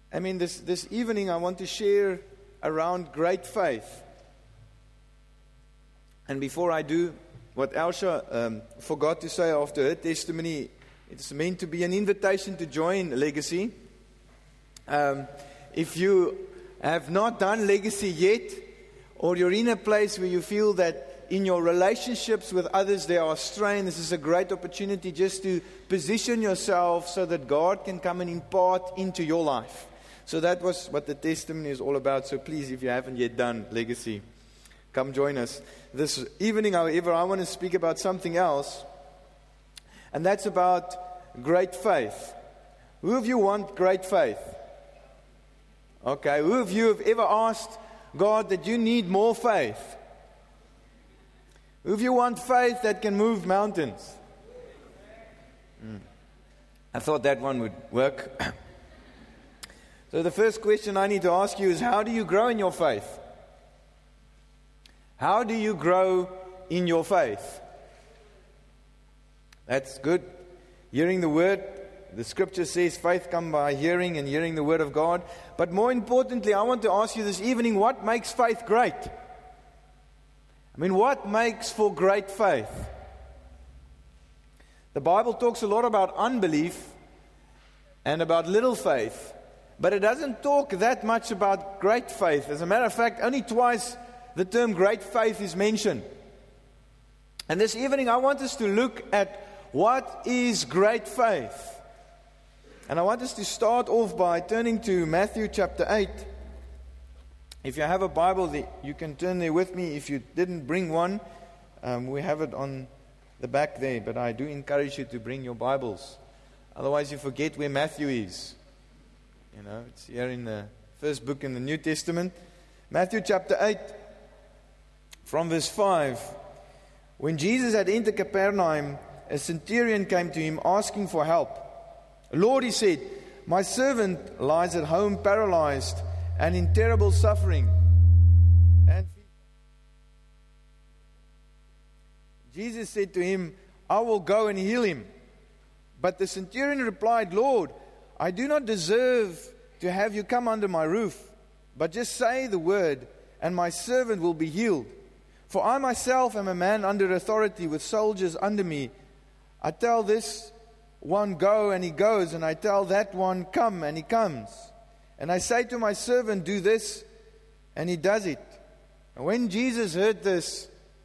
This evening I want to share around great faith. And before I do, what Elsha forgot to say after her testimony, it's meant to be an invitation to join Legacy. If you have not done Legacy yet, or you're in a place where you feel that in your relationships with others there are strain, this is a great opportunity just to position yourself so that God can come and impart into your life. So that was what the testimony is all about. So please, if you haven't yet done Legacy, come join us. This evening, however, I want to speak about something else, and that's about great faith. Who of you want great faith? Okay, who of you have ever asked God that you need more faith? Who of you want faith that can move mountains? I thought that one would work. So the first question I need to ask you is, how do you grow in your faith? How do you grow in your faith? That's good. Hearing the word. The scripture says faith comes by hearing, and hearing the word of God. But more importantly, I want to ask you this evening, what makes faith great? What makes for great faith? The Bible talks a lot about unbelief and about little faith, but it doesn't talk that much about great faith. As a matter of fact, only twice the term great faith is mentioned. And this evening I want us to look at what is great faith. And I want us to start off by turning to Matthew chapter 8. If you have a Bible, you can turn there with me. If you didn't bring one, we have it on the back there. But I do encourage you to bring your Bibles. Otherwise you forget where Matthew is. It's here in the first book in the New Testament. Matthew chapter 8, from verse 5. When Jesus had entered Capernaum, a centurion came to him asking for help. Lord, he said, my servant lies at home paralyzed and in terrible suffering. And Jesus said to him, I will go and heal him. But the centurion replied, Lord, I do not deserve to have you come under my roof, but just say the word, and my servant will be healed. For I myself am a man under authority with soldiers under me. I tell this one, go, and he goes, and I tell that one, come, and he comes. And I say to my servant, do this, and he does it. And when Jesus heard this,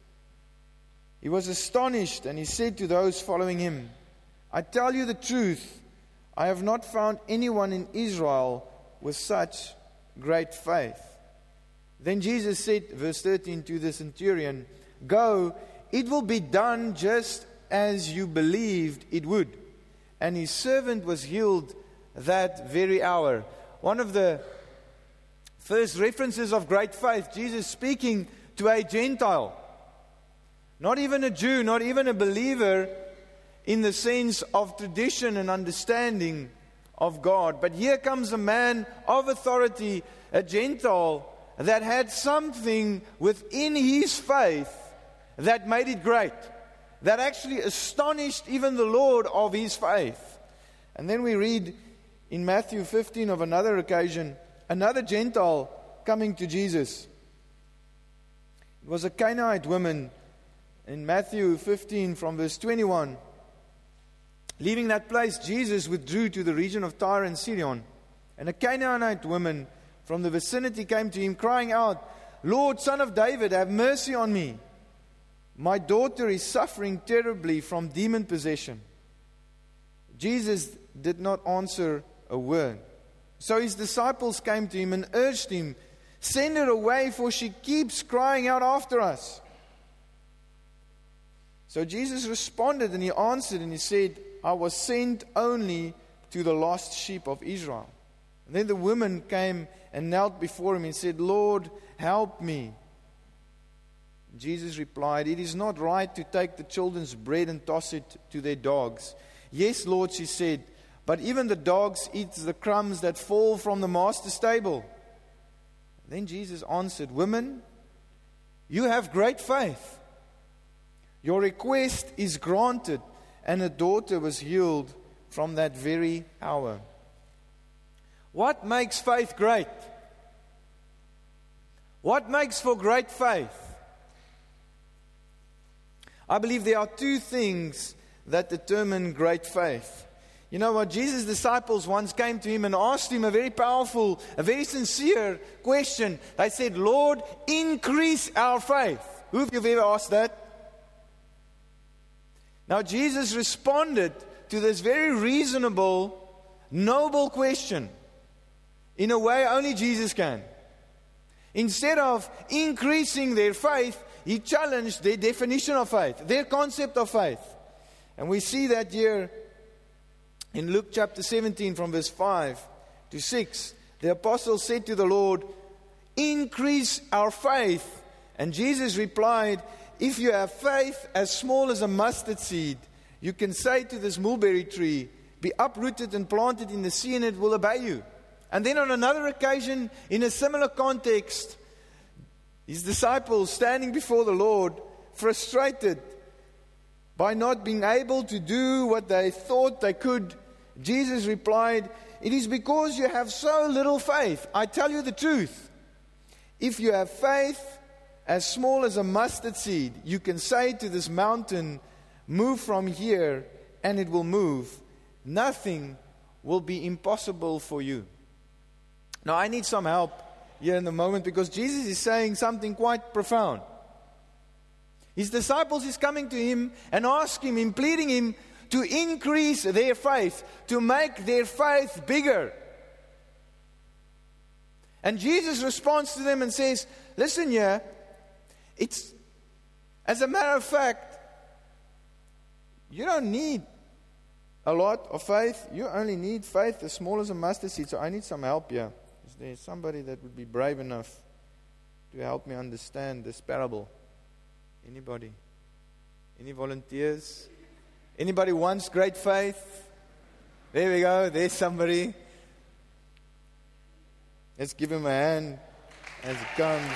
he was astonished, and he said to those following him, I tell you the truth, I have not found anyone in Israel with such great faith. Then Jesus said, verse 13, to the centurion, go, it will be done just as you believed it would. And his servant was healed that very hour. One of the first references of great faith, Jesus speaking to a Gentile. Not even a Jew, not even a believer in the sense of tradition and understanding of God. But here comes a man of authority, a Gentile, that had something within his faith that made it great, that actually astonished even the Lord of his faith. And then we read in Matthew 15 of another occasion, another Gentile coming to Jesus. It was a Canaanite woman in Matthew 15 from verse 21. Leaving that place, Jesus withdrew to the region of Tyre and Sidon. And a Canaanite woman from the vicinity came to him, crying out, Lord, Son of David, have mercy on me. My daughter is suffering terribly from demon possession. Jesus did not answer a word. So his disciples came to him and urged him, send her away, for she keeps crying out after us. So Jesus responded and he answered and he said, I was sent only to the lost sheep of Israel. And then the woman came and knelt before him and said, Lord, help me. Jesus replied, it is not right to take the children's bread and toss it to their dogs. Yes, Lord, she said, but even the dogs eat the crumbs that fall from the master's table. Then Jesus answered, woman, you have great faith. Your request is granted. And her daughter was healed from that very hour. What makes faith great? What makes for great faith? I believe there are two things that determine great faith. You know what? Jesus' disciples once came to him and asked him a very powerful, a very sincere question. They said, Lord, increase our faith. Who of you have ever asked that? Now Jesus responded to this very reasonable, noble question in a way only Jesus can. Instead of increasing their faith, He challenged their definition of faith, their concept of faith. And we see that here in Luke chapter 17 from verse 5 to 6. The apostle said to the Lord, increase our faith. And Jesus replied, if you have faith as small as a mustard seed, you can say to this mulberry tree, be uprooted and planted in the sea, and it will obey you. And then on another occasion, in a similar context, his disciples standing before the Lord, frustrated by not being able to do what they thought they could, Jesus replied, it is because you have so little faith. I tell you the truth. If you have faith as small as a mustard seed, you can say to this mountain, move from here, and it will move. Nothing will be impossible for you. Now, I need some help here in the moment because Jesus is saying something quite profound. His disciples is coming to him and asking him, pleading him to increase their faith, to make their faith bigger. And Jesus responds to them and says, listen here, it's, as a matter of fact, you don't need a lot of faith. You only need faith as small as a mustard seed. So I need some help here. Is there somebody that would be brave enough to help me understand this parable? Anybody? Any volunteers? Anybody wants great faith? There we go. There's somebody. Let's give him a hand as it comes.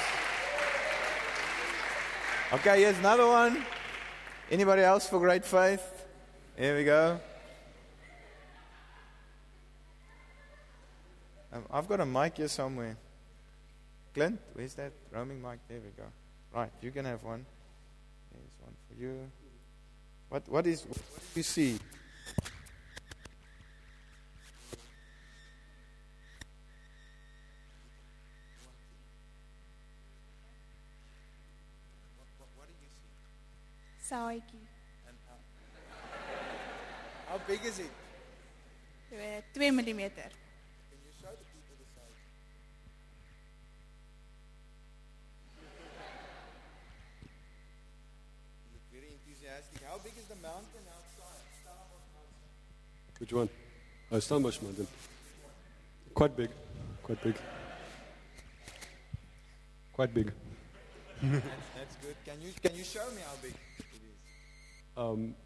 Okay, here's another one. Anybody else for great faith? Here we go. I've got a mic here somewhere. Clint, where's that roaming mic? There we go. Right, you can have one. There's one for you. What do you see? What do you see? Saaikie. How big is it? 2 millimeter. Can you show the people the size? You look very enthusiastic. How big is the mountain outside? Stellenbosch Mountain. Which one? Oh, Stellenbosch Mountain. Quite big. Quite big. Quite big. That's good. Can you show me how big it is?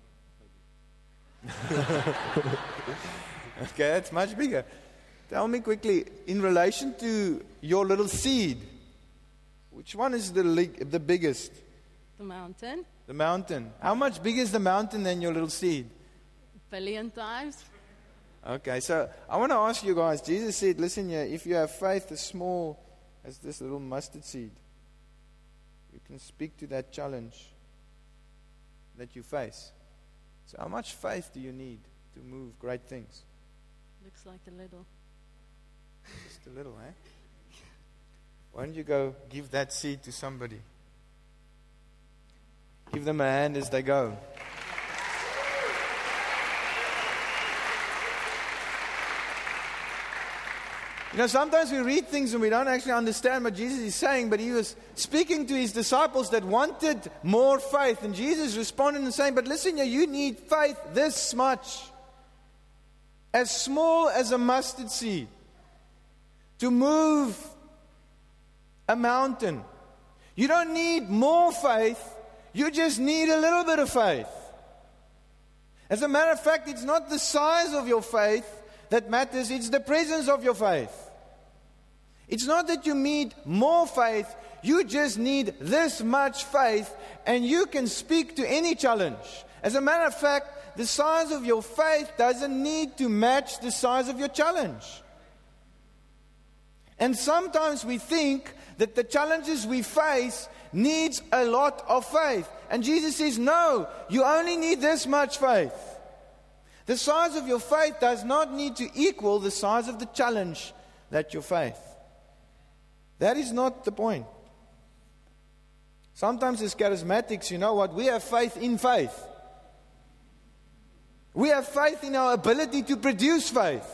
Okay, it's much bigger. Tell me quickly, in relation to your little seed, which one is the biggest? The mountain, The mountain. How much bigger is the mountain than your little seed? billion times. Okay, so I want to ask you guys, Jesus said, listen here, if you have faith as small as this little mustard seed, you can speak to that challenge that you face. So how much faith do you need to move great things? Looks like a little. Just a little, eh? Why don't you go give that seed to somebody? Give them a hand as they go. You know, sometimes we read things and we don't actually understand what Jesus is saying, but he was speaking to his disciples that wanted more faith. And Jesus responded and saying, but listen, you need faith this much, as small as a mustard seed, to move a mountain. You don't need more faith, you just need a little bit of faith. As a matter of fact, it's not the size of your faith that matters, it's the presence of your faith. It's not that you need more faith, you just need this much faith and you can speak to any challenge. As a matter of fact, the size of your faith doesn't need to match the size of your challenge. And sometimes we think that the challenges we face needs a lot of faith. And Jesus says, no, you only need this much faith. The size of your faith does not need to equal the size of the challenge that you face. That is not the point. Sometimes as charismatics, you know what? We have faith in faith. We have faith in our ability to produce faith.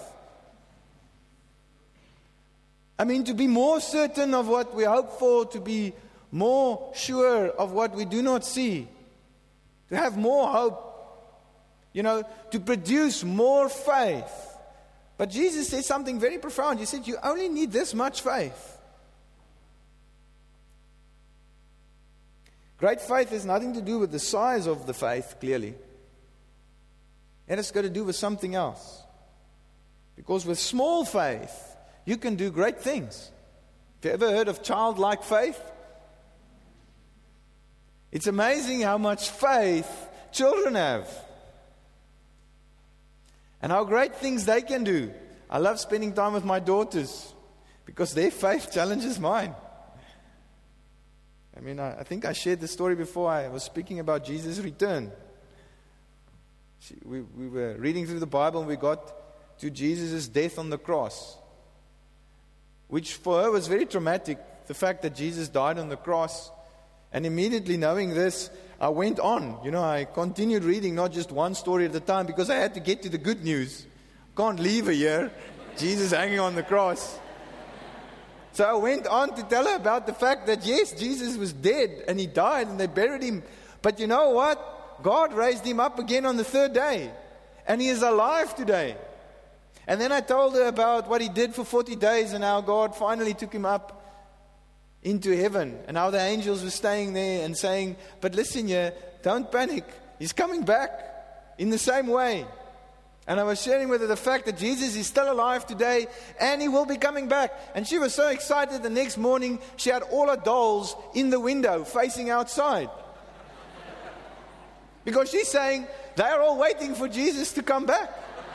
I mean, to be more certain of what we hope for, to be more sure of what we do not see, to have more hope, to produce more faith. But Jesus said something very profound. He said, you only need this much faith. Great faith has nothing to do with the size of the faith, clearly. It has got to do with something else. Because with small faith, you can do great things. Have you ever heard of childlike faith? It's amazing how much faith children have. And how great things they can do. I love spending time with my daughters because their faith challenges mine. I mean, I think I shared the story before. I was speaking about Jesus' return. We were reading through the Bible and we got to Jesus' death on the cross, which for her was very traumatic, the fact that Jesus died on the cross. And immediately knowing this, I went on. I continued reading not just one story at a time because I had to get to the good news. Can't leave her here, Jesus hanging on the cross. So I went on to tell her about the fact that yes, Jesus was dead and he died and they buried him. But you know what? God raised him up again on the third day. And he is alive today. And then I told her about what he did for 40 days and how God finally took him up into heaven. And how the angels were staying there and saying, but listen here, don't panic. He's coming back in the same way. And I was sharing with her the fact that Jesus is still alive today and he will be coming back. And she was so excited the next morning, she had all her dolls in the window facing outside. Because she's saying, they're all waiting for Jesus to come back.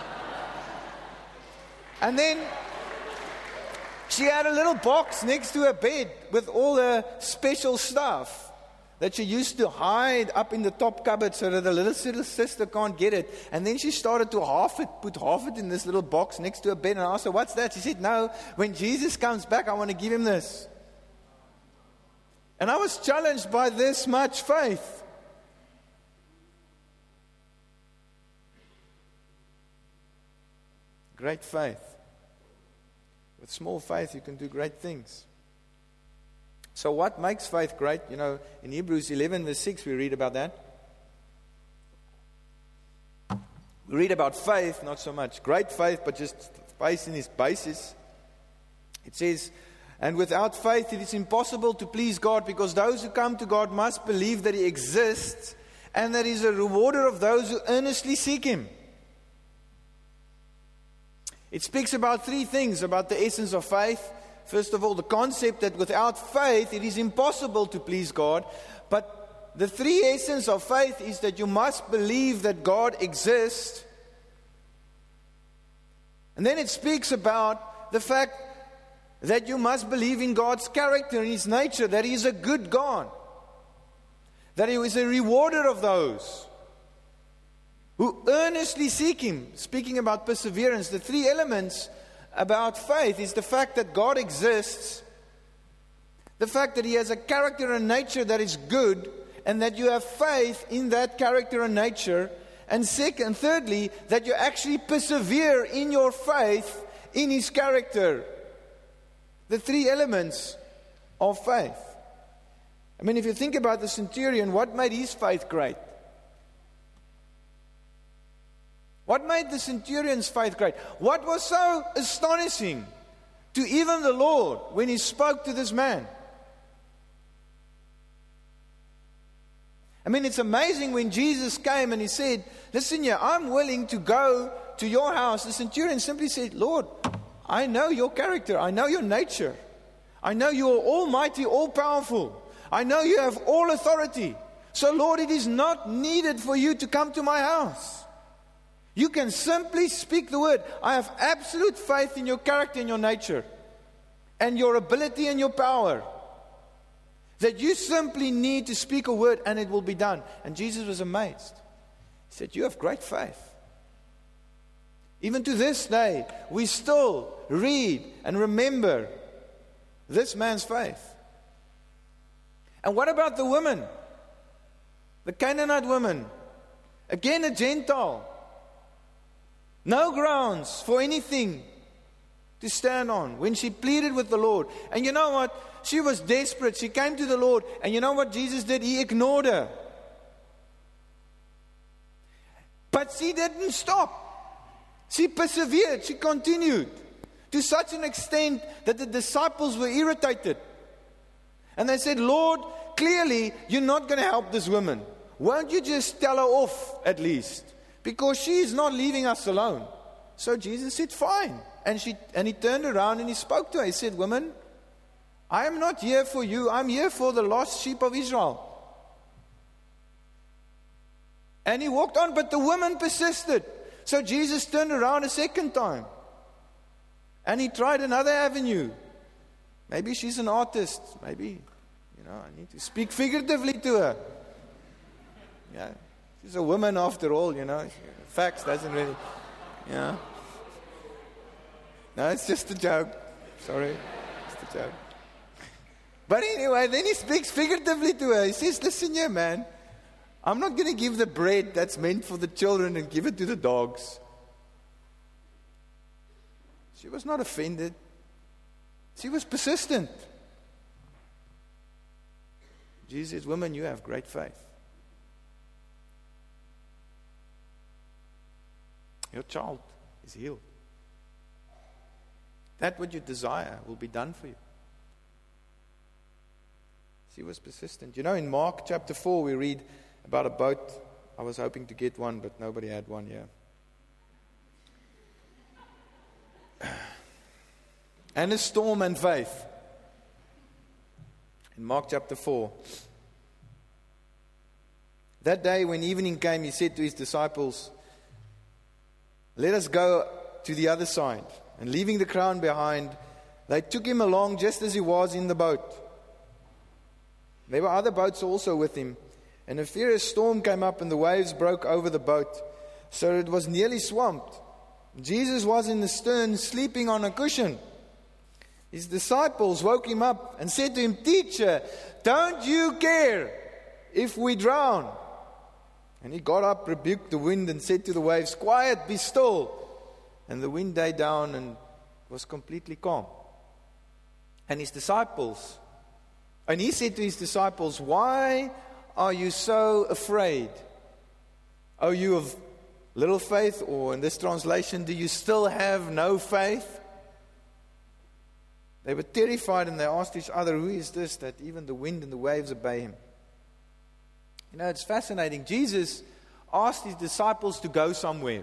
And then she had a little box next to her bed with all the special stuff that she used to hide up in the top cupboard so that the little sister can't get it. And then she started to put half it in this little box next to her bed. And I asked her, what's that? She said, no, when Jesus comes back, I want to give him this. And I was challenged by this much faith. Great faith. With small faith, you can do great things. So what makes faith great? In Hebrews 11 verse 6, we read about that. We read about faith, not so much great faith, but just faith in its basis. It says, and without faith it is impossible to please God, because those who come to God must believe that he exists and that he is a rewarder of those who earnestly seek him. It speaks about three things about the essence of faith. First of all, the concept that without faith it is impossible to please God. But the three essence of faith is that you must believe that God exists. And then it speaks about the fact that you must believe in God's character and his nature, that he is a good God, that he is a rewarder of those who earnestly seek him. Speaking about perseverance, the three elements about faith is the fact that God exists, the fact that he has a character and nature that is good, and that you have faith in that character and nature, and thirdly, that you actually persevere in your faith in his character. The three elements of faith. I mean, if you think about the centurion, what made his faith great? What made the centurion's faith great? What was so astonishing to even the Lord when he spoke to this man? I mean, it's amazing when Jesus came and he said, listen here, I'm willing to go to your house. The centurion simply said, Lord, I know your character. I know your nature. I know you are almighty, all-powerful. I know you have all authority. So, Lord, it is not needed for you to come to my house. You can simply speak the word. I have absolute faith in your character and your nature. and your ability and your power. That you simply need to speak a word and it will be done. And Jesus was amazed. He said, you have great faith. Even to this day, we still read and remember this man's faith. And what about the woman? The Canaanite woman. Again, a Gentile. No grounds for anything to stand on when she pleaded with the Lord. And you know what? She was desperate. She came to the Lord. And you know what Jesus did? He ignored her. But she didn't stop. She persevered. She continued. To such an extent that the disciples were irritated. And they said, Lord, clearly you're not going to help this woman. Won't you just tell her off at least? Because she is not leaving us alone. So Jesus said, fine. And he turned around and he spoke to her. He said, woman, I am not here for you. I'm here for the lost sheep of Israel. And he walked on, but the woman persisted. So Jesus turned around a second time. And he tried another avenue. Maybe she's an artist. Maybe, I need to speak figuratively to her. Yeah, she's a woman after all, Facts doesn't really, No, it's just a joke. Sorry, just a joke. But anyway, then he speaks figuratively to her. He says, listen here, man. I'm not going to give the bread that's meant for the children and give it to the dogs. She was not offended. She was persistent. Jesus says, woman, you have great faith. Your child is healed. That what you desire will be done for you. She was persistent. In Mark chapter 4, we read about a boat. I was hoping to get one, but nobody had one here. And a storm and faith. In Mark chapter 4. That day when evening came, he said to his disciples, let us go to the other side. And leaving the crowd behind, they took him along just as he was in the boat. There were other boats also with him. And a furious storm came up and the waves broke over the boat, so it was nearly swamped. Jesus was in the stern, sleeping on a cushion. His disciples woke him up and said to him, Teacher, don't you care if we drown? And he got up, rebuked the wind, and said to the waves, Quiet, be still. And the wind died down and was completely calm. And he said to his disciples, Why are you so afraid? O you of little faith, or in this translation, do you still have no faith? They were terrified and they asked each other, who is this that even the wind and the waves obey him? It's fascinating. Jesus asked his disciples to go somewhere.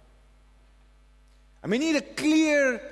He had a clear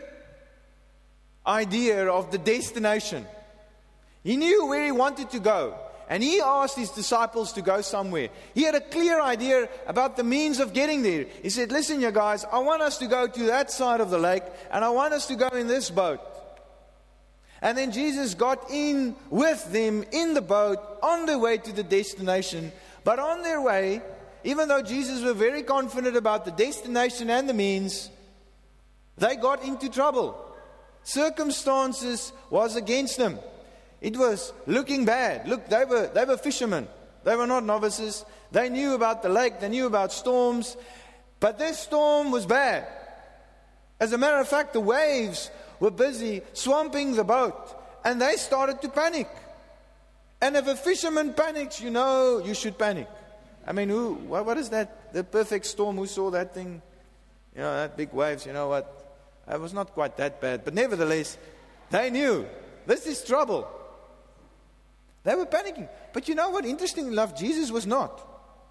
idea of the destination. He knew where he wanted to go. And he asked his disciples to go somewhere. He had a clear idea about the means of getting there. He said, listen, you guys, I want us to go to that side of the lake, and I want us to go in this boat. And then Jesus got in with them in the boat on their way to the destination. But on their way, even though Jesus was very confident about the destination and the means, they got into trouble. Circumstances was against them. It was looking bad. Look, they were fishermen. They were not novices. They knew about the lake. They knew about storms. But this storm was bad. As a matter of fact, the waves were busy swamping the boat. And they started to panic. And if a fisherman panics, you should panic. What is that? The perfect storm. Who saw that thing? That big waves, you know what? It was not quite that bad. But nevertheless, they knew this is trouble. They were panicking. But you know what? Interestingly enough, Jesus was not.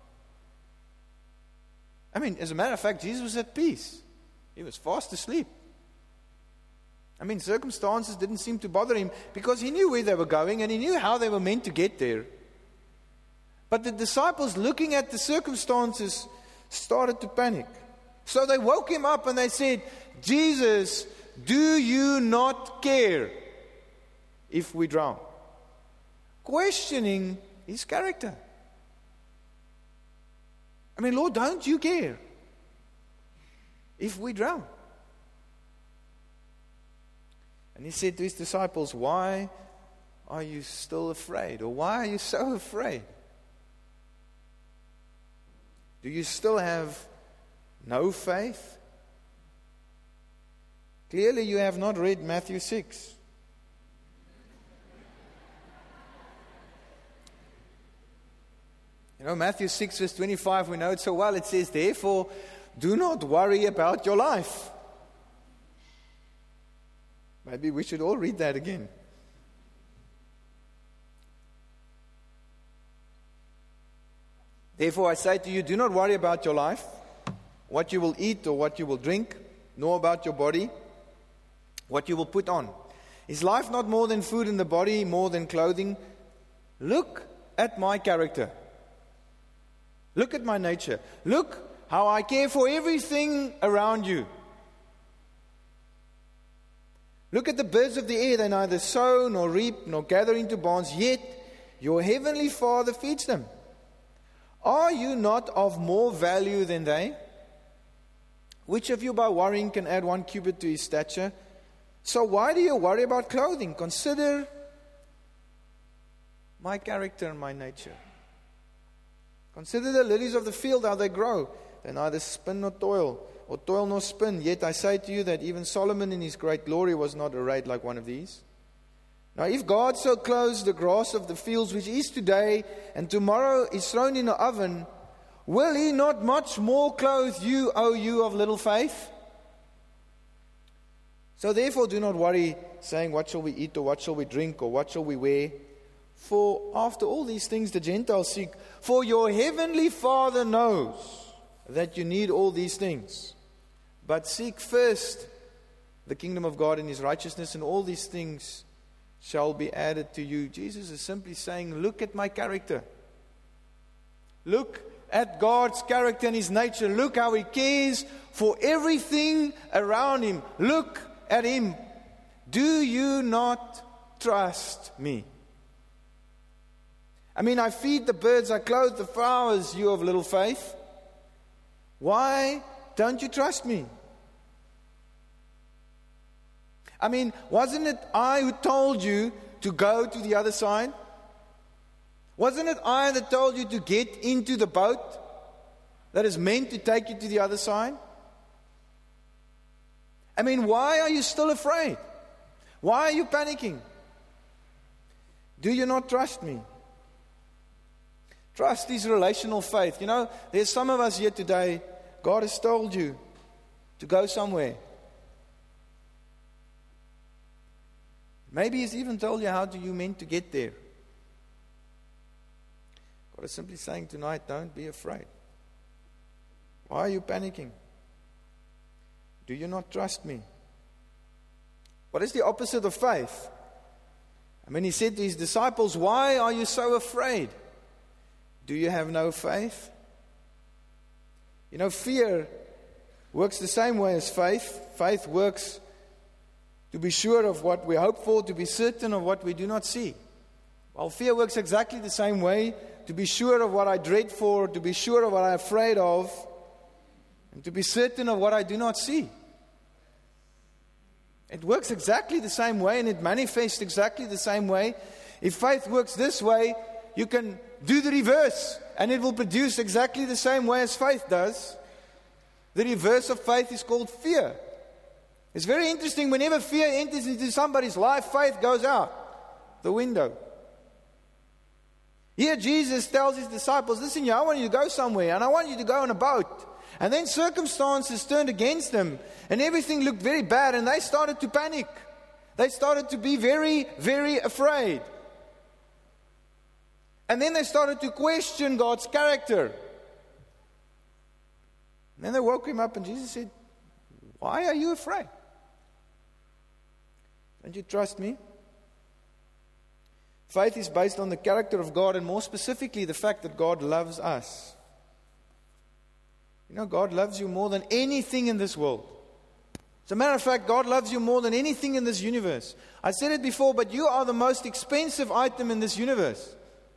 As a matter of fact, Jesus was at peace. He was fast asleep. Circumstances didn't seem to bother him because he knew where they were going and he knew how they were meant to get there. But the disciples, looking at the circumstances, started to panic. So they woke him up and they said, Jesus, do you not care if we drown? Questioning His character. I mean, Lord, don't you care if we drown? And He said to His disciples, why are you still afraid? Or why are you so afraid? Do you still have no faith? Clearly you have not read Matthew 6. You know, Matthew 6 verse 25, we know it so well. It says, therefore, do not worry about your life. Maybe we should all read that again. Therefore I say to you, do not worry about your life, what you will eat or what you will drink, nor about your body, what you will put on. Is life not more than food and the body more than clothing? Look at my character. Look at my nature. Look how I care for everything around you. Look at the birds of the air. They neither sow nor reap nor gather into barns, yet your heavenly Father feeds them. Are you not of more value than they? Which of you by worrying can add 1 cubit to his stature? So why do you worry about clothing? Consider my character and my nature. Consider the lilies of the field, how they grow. They neither spin nor toil, or toil nor spin. Yet I say to you that even Solomon in his great glory was not arrayed like one of these. Now if God so clothes the grass of the fields, which is today and tomorrow is thrown in the oven, will He not much more clothe you, O you of little faith? So therefore do not worry, saying, what shall we eat, or what shall we drink, or what shall we wear? For after all these things the Gentiles seek. For your heavenly Father knows that you need all these things. But seek first the kingdom of God and His righteousness, and all these things shall be added to you. Jesus is simply saying, look at my character. Look at God's character and His nature. Look how He cares for everything around Him. Look at Him. Do you not trust me? I mean, I feed the birds, I clothe the flowers, you of little faith. Why don't you trust me? I mean, wasn't it I who told you to go to the other side? Wasn't it I that told you to get into the boat that is meant to take you to the other side? I mean, why are you still afraid? Why are you panicking? Do you not trust me? Trust is relational faith. You know, there's some of us here today, God has told you to go somewhere. Maybe He's even told you how you meant to get there. God is simply saying tonight, don't be afraid. Why are you panicking? Do you not trust me? What is the opposite of faith? I mean, He said to His disciples, why are you so afraid? Do you have no faith? You know, fear works the same way as faith. Faith works to be sure of what we hope for, to be certain of what we do not see. While fear works exactly the same way, to be sure of what I dread for, to be sure of what I'm afraid of, and to be certain of what I do not see. It works exactly the same way, and it manifests exactly the same way. If faith works this way, you can do the reverse, and it will produce exactly the same way as faith does. The reverse of faith is called fear. It's very interesting, whenever fear enters into somebody's life, faith goes out the window. Here Jesus tells His disciples, listen, I want you to go somewhere, and I want you to go on a boat. And then circumstances turned against them, and everything looked very bad, and they started to panic. They started to be very, very afraid. And then they started to question God's character. And then they woke Him up, and Jesus said, why are you afraid? Don't you trust me? Faith is based on the character of God, and more specifically the fact that God loves us. You know, God loves you more than anything in this world. As a matter of fact, God loves you more than anything in this universe. I said it before, but you are the most expensive item in this universe.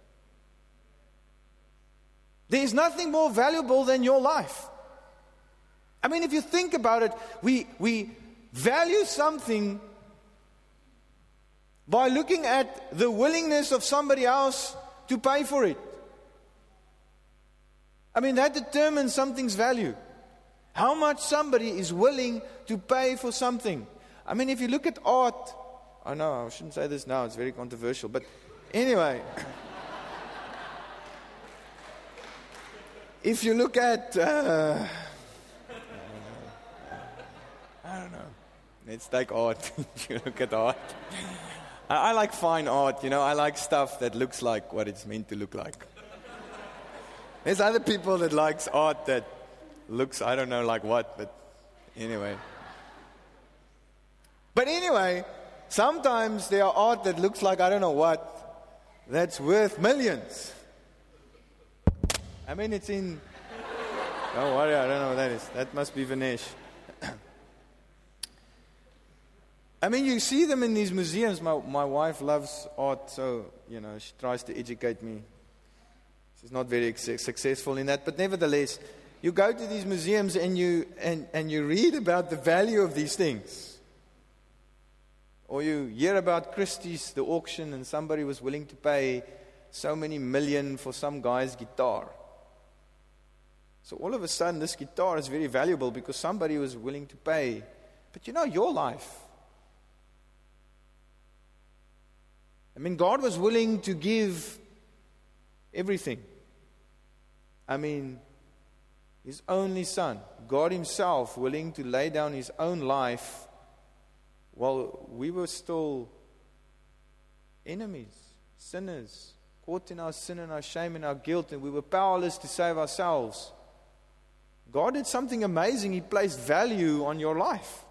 There is nothing more valuable than your life. I mean, if you think about it, we value something by looking at the willingness of somebody else to pay for it. I mean, that determines something's value. How much somebody is willing to pay for something. I mean, if you look at art, I know I shouldn't say this now, it's very controversial, but anyway. If you look at, I don't know, let's take art. If you look at art. I like fine art, I like stuff that looks like what it's meant to look like. There's other people that likes art that looks, I don't know like what, but anyway. But anyway, sometimes there are art that looks like I don't know what, that's worth millions. I mean, it's in, don't worry, I don't know what that is. That must be Vinesh. I mean, you see them in these museums. My wife loves art, so, she tries to educate me. She's not very successful in that, but nevertheless, you go to these museums and you read about the value of these things. Or you hear about Christie's, the auction, and somebody was willing to pay so many million for some guy's guitar. So all of a sudden, this guitar is very valuable because somebody was willing to pay. But your life. I mean, God was willing to give everything. I mean, His only Son, God Himself, willing to lay down His own life while we were still enemies, sinners, caught in our sin and our shame and our guilt, and we were powerless to save ourselves. God did something amazing. He placed value on your life.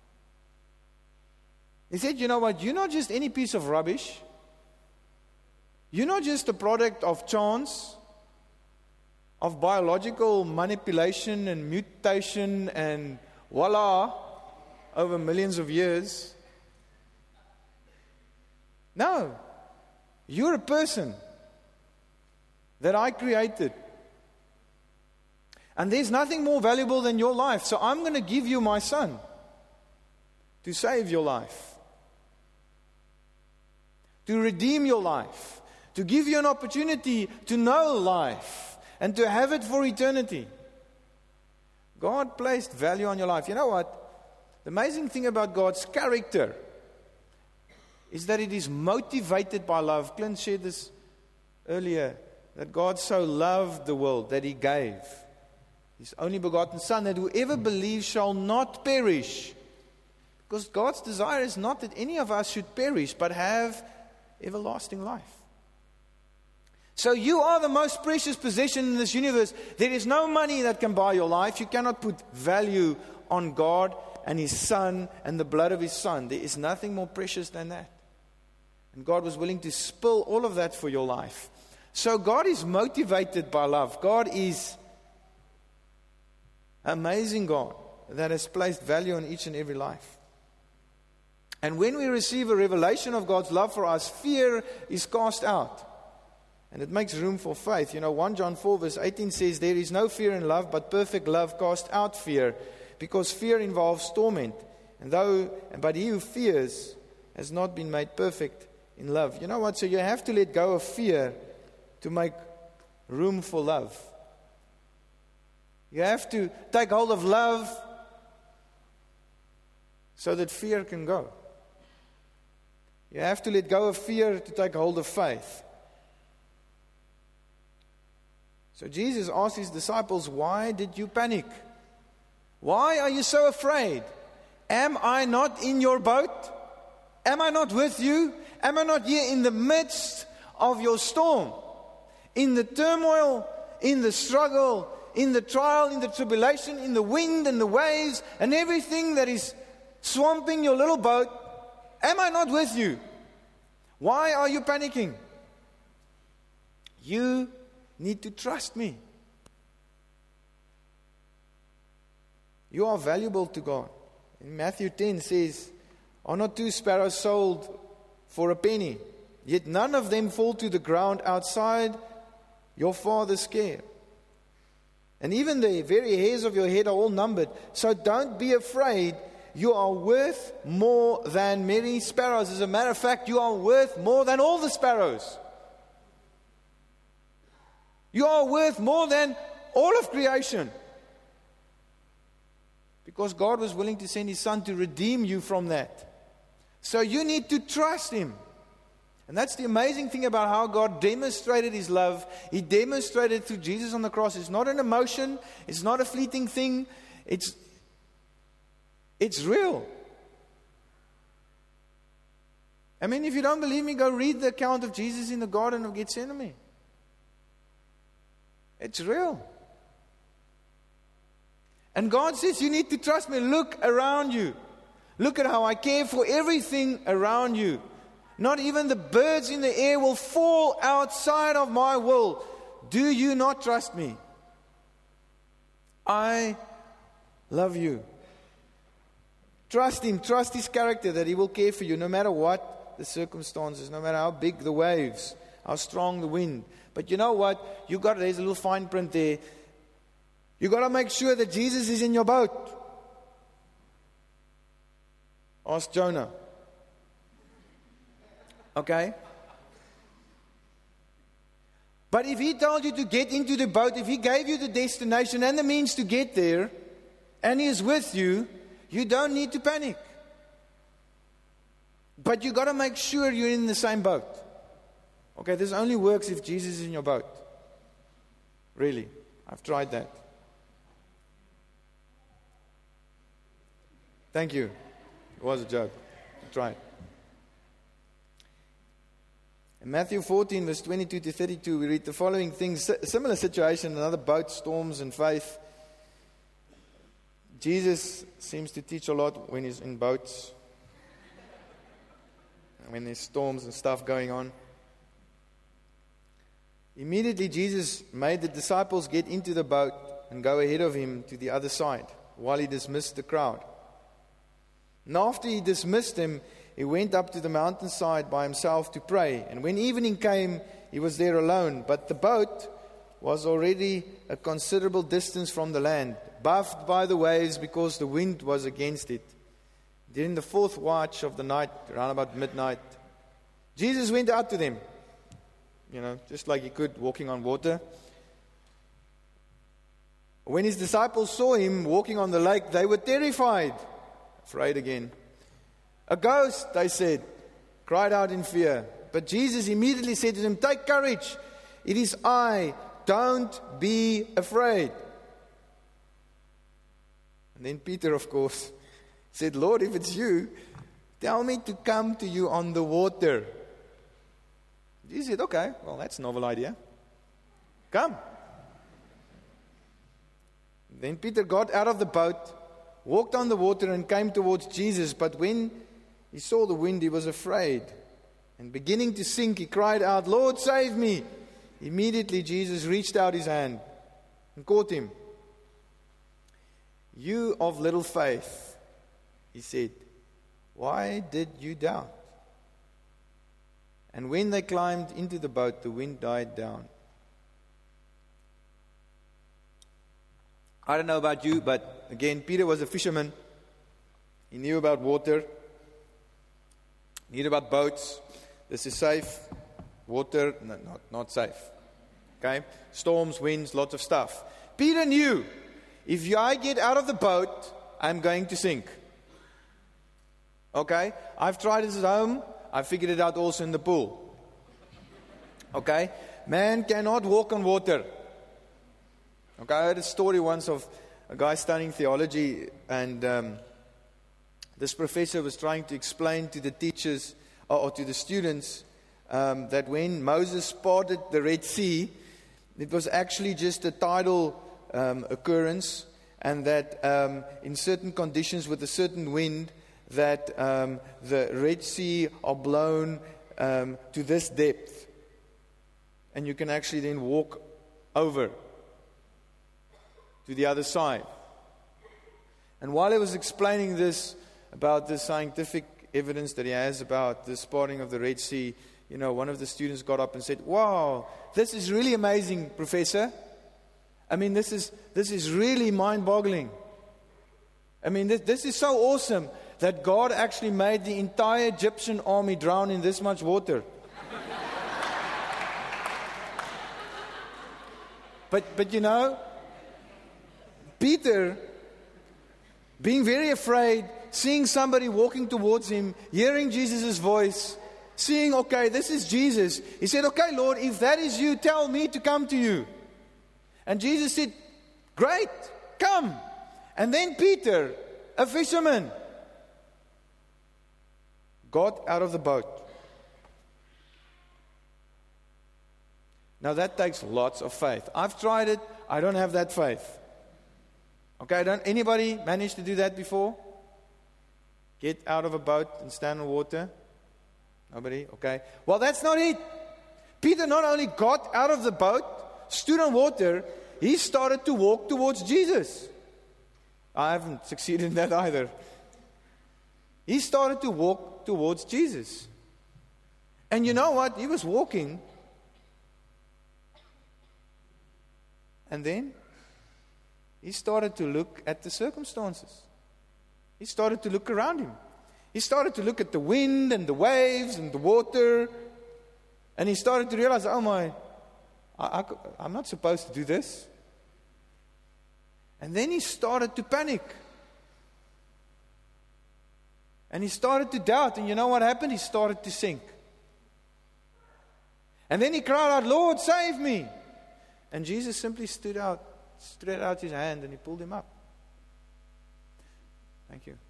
He said, you know what, you're not just any piece of rubbish. You're not just a product of chance, of biological manipulation and mutation and voila, over millions of years. No, you're a person that I created. And there's nothing more valuable than your life. So I'm going to give you my Son to save your life, to redeem your life, to give you an opportunity to know life and to have it for eternity. God placed value on your life. You know what? The amazing thing about God's character is that it is motivated by love. Clint shared this earlier, that God so loved the world that He gave His only begotten Son, that whoever believes shall not perish. Because God's desire is not that any of us should perish, but have everlasting life. So you are the most precious possession in this universe. There is no money that can buy your life. You cannot put value on God and His Son and the blood of His Son. There is nothing more precious than that. And God was willing to spill all of that for your life. So God is motivated by love. God is amazing God that has placed value on each and every life. And when we receive a revelation of God's love for us, fear is cast out. And it makes room for faith. 1 John 4 verse 18 says, there is no fear in love, but perfect love casts out fear, because fear involves torment. But he who fears has not been made perfect in love. You know what? So you have to let go of fear to make room for love. You have to take hold of love so that fear can go. You have to let go of fear to take hold of faith. So Jesus asked His disciples, why did you panic? Why are you so afraid? Am I not in your boat? Am I not with you? Am I not here in the midst of your storm? In the turmoil, in the struggle, in the trial, in the tribulation, in the wind and the waves and everything that is swamping your little boat, am I not with you? Why are you panicking? You need to trust me. You are valuable to God. In Matthew 10 says, are not 2 sparrows sold for a penny? Yet none of them fall to the ground outside your Father's care. And even the very hairs of your head are all numbered. So don't be afraid. You are worth more than many sparrows. As a matter of fact, you are worth more than all the sparrows. You are worth more than all of creation. Because God was willing to send His Son to redeem you from that. So you need to trust Him. And that's the amazing thing about how God demonstrated His love. He demonstrated through Jesus on the cross. It's not an emotion. It's not a fleeting thing. It's real. I mean, if you don't believe me, go read the account of Jesus in the Garden of Gethsemane. It's real. And God says, you need to trust me. Look around you. Look at how I care for everything around you. Not even the birds in the air will fall outside of my will. Do you not trust me? I love you. Trust Him. Trust His character, that He will care for you no matter what the circumstances, no matter how big the waves, how strong the wind. But you know what? There's a little fine print there. You got to make sure that Jesus is in your boat. Ask Jonah. Okay? But if He told you to get into the boat, if He gave you the destination and the means to get there, and He is with you, you don't need to panic. But you got to make sure you're in the same boat. Okay, this only works if Jesus is in your boat. Really, I've tried that. Thank you. It was a joke. I tried. In Matthew 14, verse 22 to 32, we read the following things. Similar situation, another boat, storms and faith. Jesus seems to teach a lot when He's in boats. When there's storms and stuff going on. Immediately Jesus made the disciples get into the boat and go ahead of Him to the other side while He dismissed the crowd. And after He dismissed them, He went up to the mountainside by Himself to pray. And when evening came, He was there alone. But the boat was already a considerable distance from the land, buffeted by the waves because the wind was against it. During the 4th watch of the night, around about midnight, Jesus went out to them. Just like He could, walking on water. When His disciples saw Him walking on the lake, they were terrified. Afraid again. A ghost, they said, cried out in fear. But Jesus immediately said to them, take courage. It is I. Don't be afraid. And then Peter, of course, said, Lord, if it's you, tell me to come to you on the water. Jesus said, okay, well, that's a novel idea. Come. Then Peter got out of the boat, walked on the water and came towards Jesus. But when he saw the wind, he was afraid. And beginning to sink, he cried out, Lord, save me. Immediately Jesus reached out His hand and caught him. You of little faith, He said, why did you doubt? And when they climbed into the boat, the wind died down. I don't know about you, but again, Peter was a fisherman. He knew about water. He knew about boats. This is safe. Water, no, not safe. Okay? Storms, winds, lots of stuff. Peter knew, if I get out of the boat, I'm going to sink. Okay? I've tried this at home. I figured it out also in the pool. Okay? Man cannot walk on water. Okay, I heard a story once of a guy studying theology, and this professor was trying to explain to the teachers or to the students that when Moses parted the Red Sea, it was actually just a tidal occurrence, and that in certain conditions with a certain wind, that the Red Sea are blown to this depth, and you can actually then walk over to the other side. And while he was explaining this about the scientific evidence that he has about the parting of the Red Sea, one of the students got up and said, "Wow, this is really amazing, Professor. I mean, this is really mind-boggling. I mean, this is so awesome that God actually made the entire Egyptian army drown in this much water." But Peter, being very afraid, seeing somebody walking towards him, hearing Jesus' voice, seeing, okay, this is Jesus. He said, "Okay, Lord, if that is you, tell me to come to you." And Jesus said, "Great, come." And then Peter, a fisherman, got out of the boat. Now that takes lots of faith. I've tried it. I don't have that faith. Okay, anybody managed to do that before? Get out of a boat and stand on water? Nobody? Okay. Well, that's not it. Peter not only got out of the boat, stood on water, he started to walk towards Jesus. I haven't succeeded in that either. He started to walk towards Jesus. And you know what? He was walking. And then he started to look at the circumstances. He started to look around him. He started to look at the wind and the waves and the water. And he started to realize, oh my, I'm not supposed to do this. And then he started to panic. And he started to doubt. And you know what happened? He started to sink. And then he cried out, "Lord, save me." And Jesus simply stretched out his hand and he pulled him up. Thank you.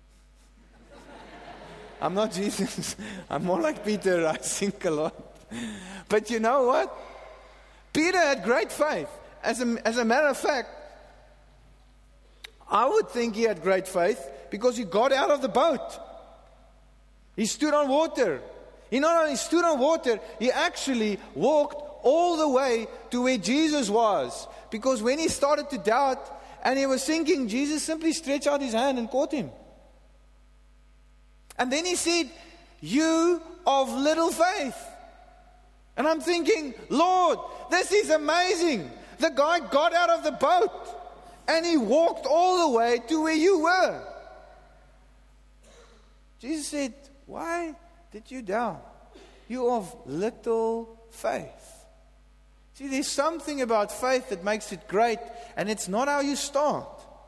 I'm not Jesus. I'm more like Peter. I sink a lot. But you know what? Peter had great faith. As a matter of fact, I would think he had great faith because he got out of the boat. He stood on water. He not only stood on water, he actually walked all the way to where Jesus was. Because when he started to doubt and he was sinking, Jesus simply stretched out his hand and caught him. And then he said, "You of little faith." And I'm thinking, Lord, this is amazing. The guy got out of the boat and he walked all the way to where you were. Jesus said, "Why did you doubt? You of little faith." See, there's something about faith that makes it great, and it's not how you start.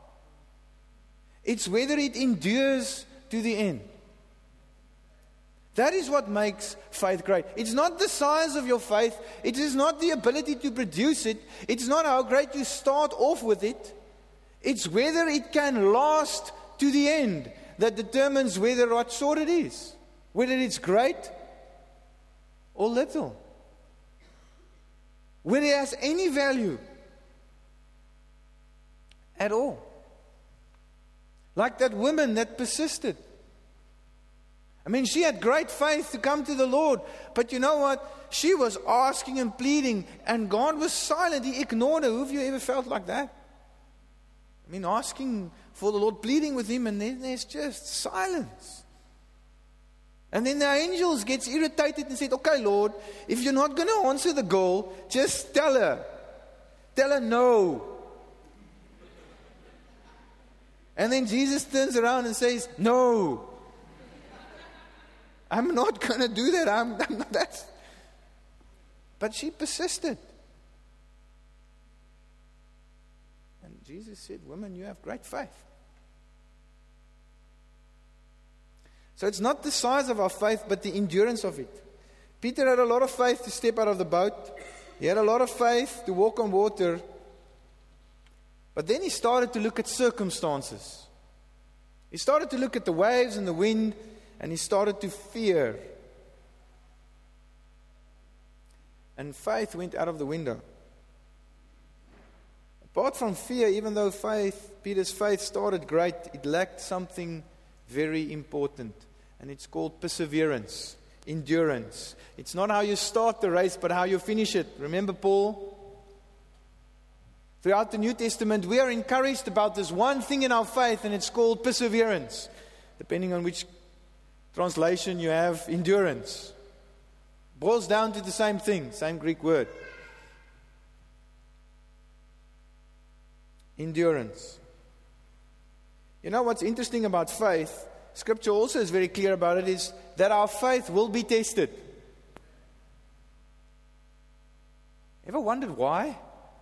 It's whether it endures to the end. That is what makes faith great. It's not the size of your faith. It is not the ability to produce it. It's not how great you start off with it. It's whether it can last to the end that determines whether what sort it is. Whether it's great or little. Whether it has any value at all. Like that woman that persisted. I mean, she had great faith to come to the Lord. But you know what? She was asking and pleading, and God was silent. He ignored her. Who have you ever felt like that? I mean, asking for the Lord, pleading with Him, and then there's just silence. And then the angels gets irritated and said, "Okay, Lord, if you're not going to answer the girl, just tell her. Tell her no." And then Jesus turns around and says, "No. I'm not going to do that. I'm not that." But she persisted. And Jesus said, "Woman, you have great faith." So it's not the size of our faith, but the endurance of it. Peter had a lot of faith to step out of the boat. He had a lot of faith to walk on water. But then he started to look at circumstances. He started to look at the waves and the wind, and he started to fear. And faith went out of the window. Apart from fear, even though Peter's faith started great, it lacked something very important. And it's called perseverance, endurance. It's not how you start the race, but how you finish it. Remember Paul? Throughout the New Testament, we are encouraged about this one thing in our faith, and it's called perseverance. Depending on which translation you have, endurance. Boils down to the same thing, same Greek word. Endurance. You know what's interesting about faith? Scripture also is very clear about it, is that our faith will be tested. Ever wondered why?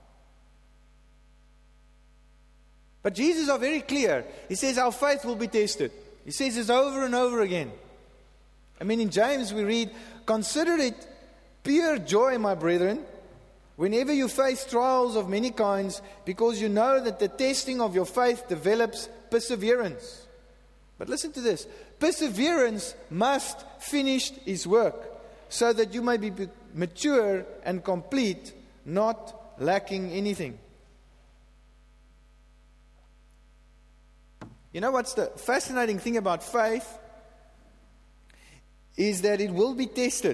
But Jesus are very clear. He says our faith will be tested. He says this over and over again. I mean, in James we read, "Consider it pure joy, my brethren, whenever you face trials of many kinds, because you know that the testing of your faith develops perseverance." But listen to this. Perseverance must finish its work, so that you may be mature and complete, not lacking anything. You know what's the fascinating thing about faith? Is that it will be tested.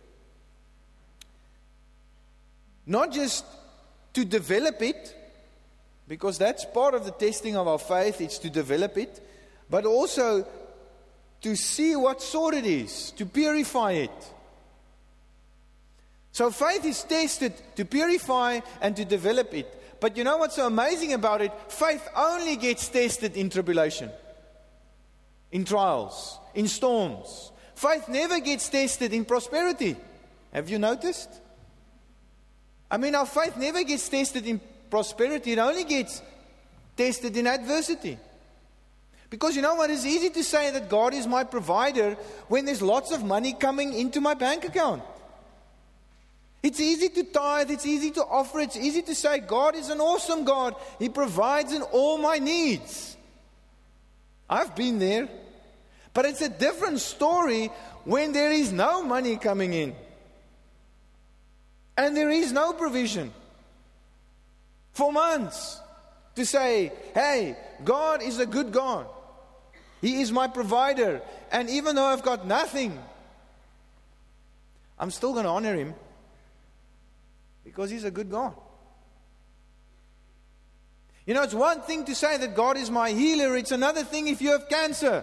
Not just to develop it, because that's part of the testing of our faith, it's to develop it, but also to see what sort it is, to purify it. So faith is tested to purify and to develop it. But you know what's so amazing about it? Faith only gets tested in tribulation, in trials, in storms. Faith never gets tested in prosperity. Have you noticed? I mean, our faith never gets tested in prosperity. It only gets tested in adversity. Because you know what? It's easy to say that God is my provider when there's lots of money coming into my bank account. It's easy to tithe, it's easy to offer, it's easy to say God is an awesome God. He provides in all my needs. I've been there. But it's a different story when there is no money coming in. And there is no provision. For months. To say, hey, God is a good God. He is my provider. And even though I've got nothing, I'm still going to honor Him. Because He's a good God. You know, it's one thing to say that God is my healer. It's another thing if you have cancer.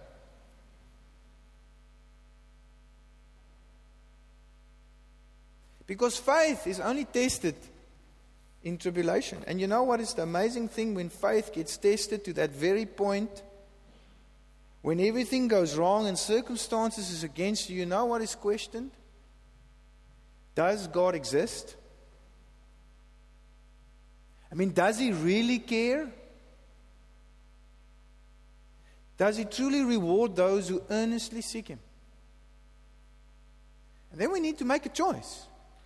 Because faith is only tested in tribulation. And you know what is the amazing thing? When faith gets tested to that very point, when everything goes wrong and circumstances is against you, you know what is questioned? Does God exist? I mean, does He really care? Does He truly reward those who earnestly seek Him? And then we need to make a choice.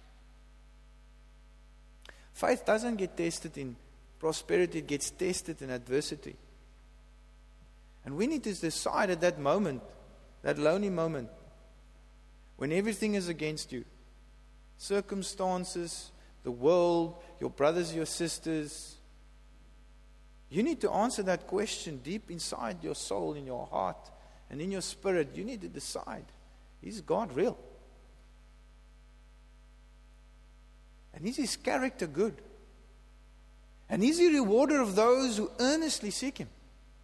Faith doesn't get tested in prosperity, it gets tested in adversity. And we need to decide at that moment, that lonely moment, when everything is against you, circumstances, the world, your brothers, your sisters, you need to answer that question deep inside your soul, in your heart, and in your spirit. You need to decide, is God real? And is His character good? And is He a rewarder of those who earnestly seek Him?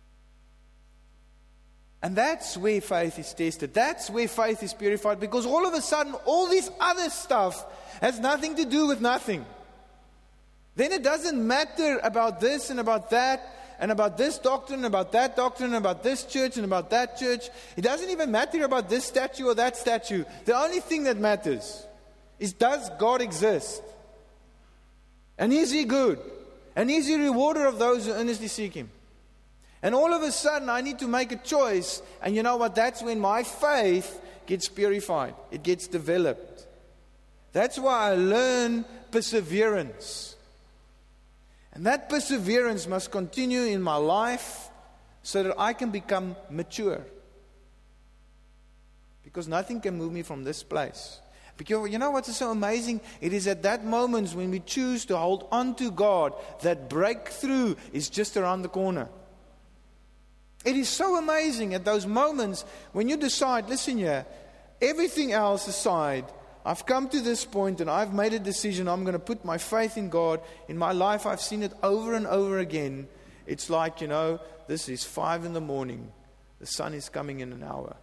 And that's where faith is tested. That's where faith is purified. Because all of a sudden, all this other stuff has nothing to do with nothing. Then it doesn't matter about this and about that, and about this doctrine, and about that doctrine, and about this church, and about that church. It doesn't even matter about this statue or that statue. The only thing that matters is, does God exist? And is He good? And is He a rewarder of those who earnestly seek Him? And all of a sudden, I need to make a choice. And you know what? That's when my faith gets purified. It gets developed. That's why I learn perseverance. And that perseverance must continue in my life so that I can become mature. Because nothing can move me from this place. Because you know what's so amazing? It is at that moment when we choose to hold on to God that breakthrough is just around the corner. It is so amazing at those moments when you decide, listen here, everything else aside, I've come to this point and I've made a decision. I'm going to put my faith in God. In my life, I've seen it over and over again. It's like, this is 5 a.m. The sun is coming in an hour.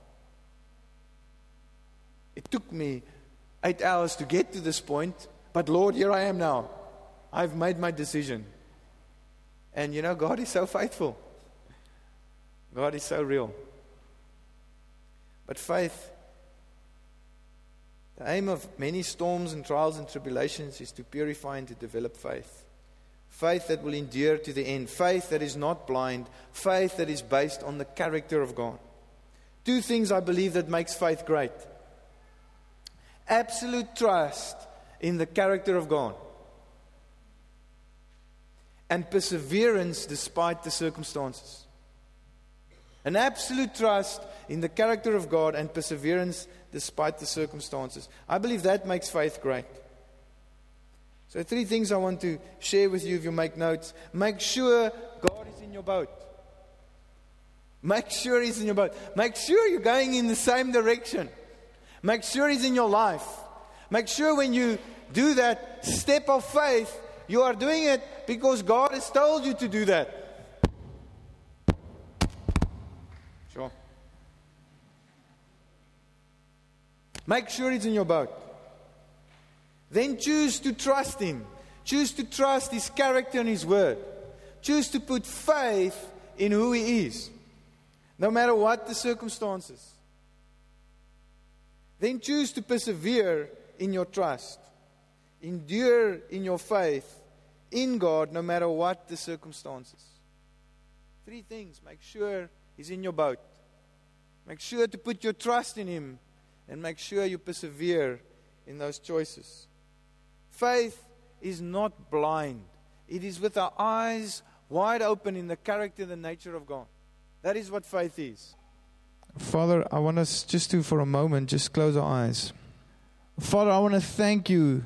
It took me 8 hours to get to this point. But Lord, here I am now. I've made my decision. And God is so faithful. God is so real. But faith, the aim of many storms and trials and tribulations is to purify and to develop faith. Faith that will endure to the end. Faith that is not blind. Faith that is based on the character of God. 2 things I believe that makes faith great. Absolute trust in the character of God. And perseverance despite the circumstances. An absolute trust in the character of God and perseverance despite the circumstances. I believe that makes faith great. So 3 things I want to share with you if you make notes. Make sure God is in your boat. Make sure He's in your boat. Make sure you're going in the same direction. Make sure He's in your life. Make sure when you do that step of faith, you are doing it because God has told you to do that. Sure. Make sure He's in your boat. Then choose to trust Him. Choose to trust His character and His word. Choose to put faith in who He is, no matter what the circumstances. Then choose to persevere in your trust. Endure in your faith in God, no matter what the circumstances. 3 things. Make sure He's in your boat. Make sure to put your trust in Him. And make sure you persevere in those choices. Faith is not blind. It is with our eyes wide open in the character and the nature of God. That is what faith is. Father, I want us just to, for a moment, just close our eyes. Father, I want to thank You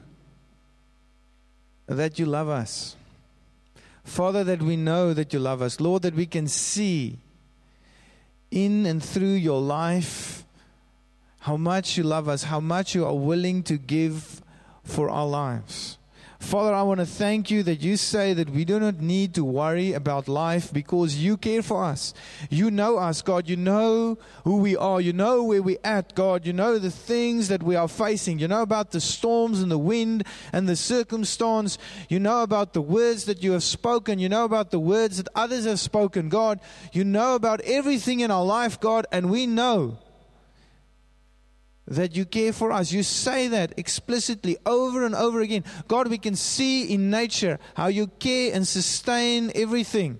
that You love us. Father, that we know that You love us. Lord, that we can see in and through Your life how much You love us, how much You are willing to give for our lives. Father, I want to thank You that You say that we do not need to worry about life because You care for us. You know us, God. You know who we are. You know where we're at, God. You know the things that we are facing. You know about the storms and the wind and the circumstance. You know about the words that You have spoken. You know about the words that others have spoken, God. You know about everything in our life, God, and we know that You care for us. You say that explicitly over and over again. God, we can see in nature how You care and sustain everything.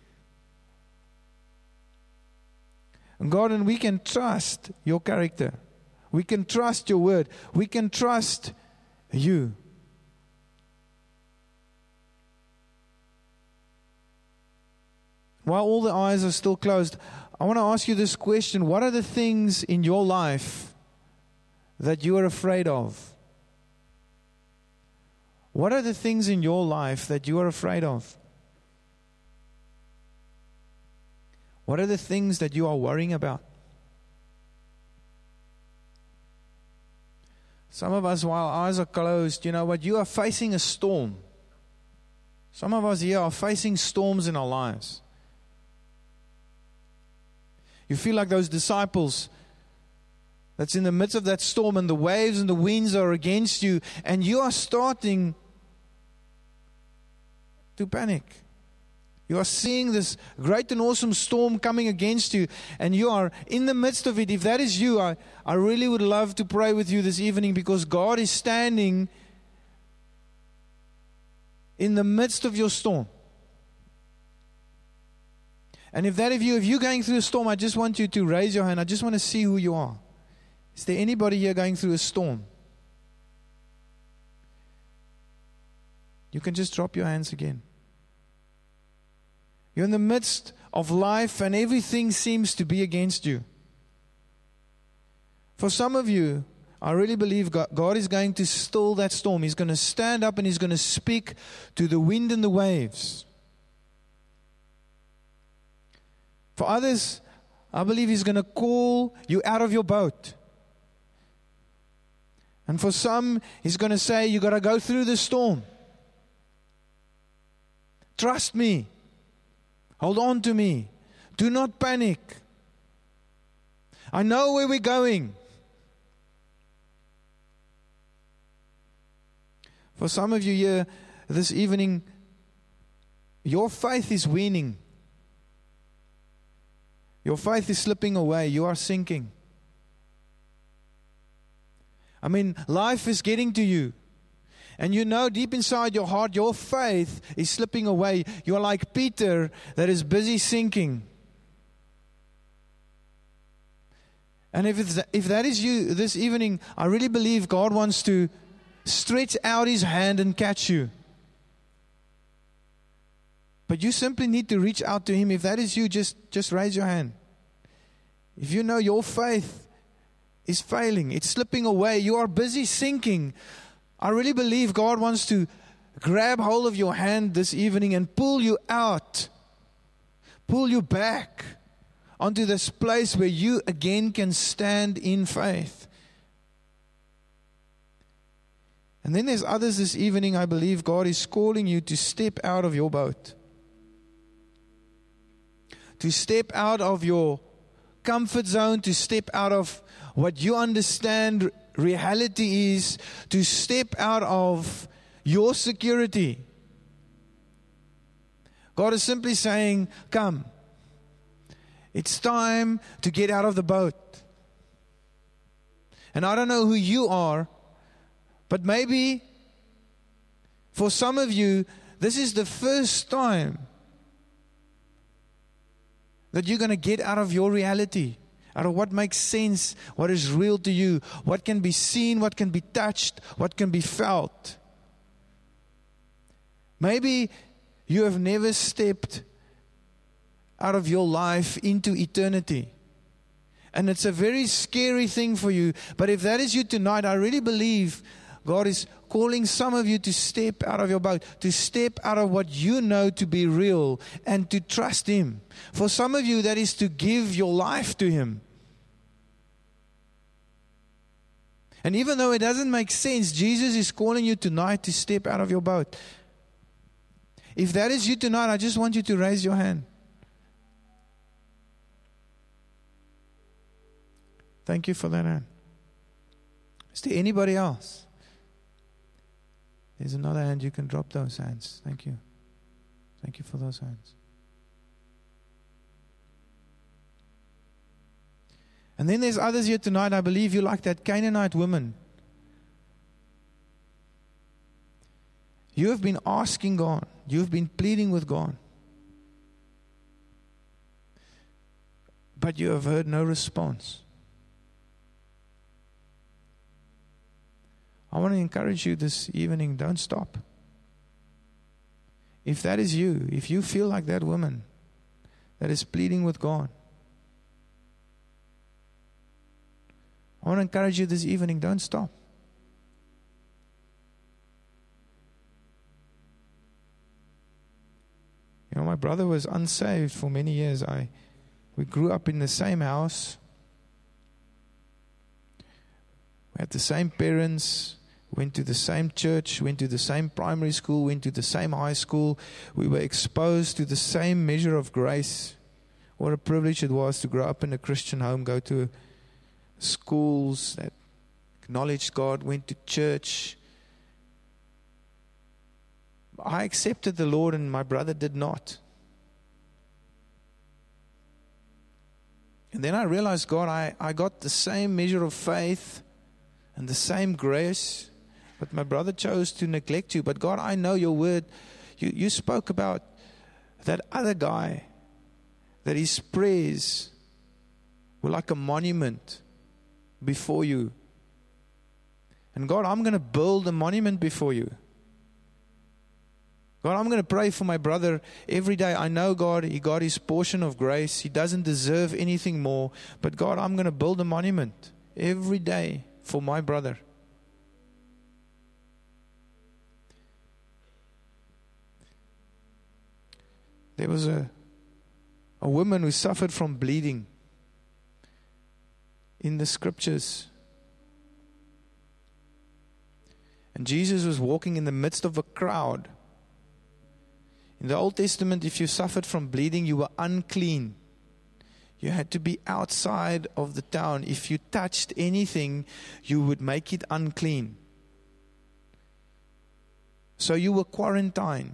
And God, and we can trust Your character. We can trust Your word. We can trust You. While all the eyes are still closed, I want to ask you this question. What are the things in your life that you are afraid of? What are the things in your life that you are afraid of? What are the things that you are worrying about? Some of us, while our eyes are closed, you know what? You are facing a storm. Some of us here are facing storms in our lives. You feel like those disciples that's in the midst of that storm and the waves and the winds are against you and you are starting to panic. You are seeing this great and awesome storm coming against you and you are in the midst of it. If that is you, I really would love to pray with you this evening because God is standing in the midst of your storm. And if that of you, if you're going through a storm, I just want you to raise your hand. I just want to see who you are. Is there anybody here going through a storm? You can just drop your hands again. You're in the midst of life and everything seems to be against you. For some of you, I really believe God is going to still that storm. He's going to stand up and He's going to speak to the wind and the waves. For others, I believe He's going to call you out of your boat. And for some, He's going to say, you got to go through the storm. Trust me. Hold on to me. Do not panic. I know where we're going. For some of you here this evening, your faith is waning. Your faith is slipping away. You are sinking. I mean, life is getting to you. And you know deep inside your heart, your faith is slipping away. You're like Peter that is busy sinking. And if that is you this evening, I really believe God wants to stretch out His hand and catch you. But you simply need to reach out to Him. If that is you, just raise your hand. If you know your faith is failing, it's slipping away, you are busy sinking, I really believe God wants to grab hold of your hand this evening and pull you out, pull you back onto this place where you again can stand in faith. And then there's others this evening, I believe God is calling you to step out of your boat, to step out of your comfort zone, to step out of what you understand reality is, to step out of your security. God is simply saying, come. It's time to get out of the boat. And I don't know who you are, but maybe for some of you, this is the first time that you're going to get out of your reality, out of what makes sense, what is real to you, what can be seen, what can be touched, what can be felt. Maybe you have never stepped out of your life into eternity. And it's a very scary thing for you. But if that is you tonight, I really believe God is calling some of you to step out of your boat, to step out of what you know to be real and to trust Him. For some of you, that is to give your life to Him. And even though it doesn't make sense, Jesus is calling you tonight to step out of your boat. If that is you tonight, I just want you to raise your hand. Thank you for that hand. Is there anybody else? There's another hand. You can drop those hands. Thank you. Thank you for those hands. And then there's others here tonight. I believe you like that Canaanite woman. You have been asking God. You've been pleading with God. But you have heard no response. I want to encourage you this evening, don't stop. If that is you, if you feel like that woman that is pleading with God, I want to encourage you this evening, don't stop. You know, my brother was unsaved for many years. We grew up in the same house. We had the same parents, went to the same church, went to the same primary school, went to the same high school. We were exposed to the same measure of grace. What a privilege it was to grow up in a Christian home, go to schools that acknowledged God, went to church. I accepted the Lord and my brother did not. And then I realized, God, I got the same measure of faith and the same grace, but my brother chose to neglect you. But God, I know your word. You spoke about that other guy, that his prayers were like a monument before you. And God, I'm going to build a monument before you. God, I'm going to pray for my brother every day. I know, God, he got his portion of grace. He doesn't deserve anything more. But God, I'm going to build a monument every day for my brother. There was a woman who suffered from bleeding in the scriptures. And Jesus was walking in the midst of a crowd. In the Old Testament, if you suffered from bleeding, you were unclean. You had to be outside of the town. If you touched anything, you would make it unclean. So you were quarantined.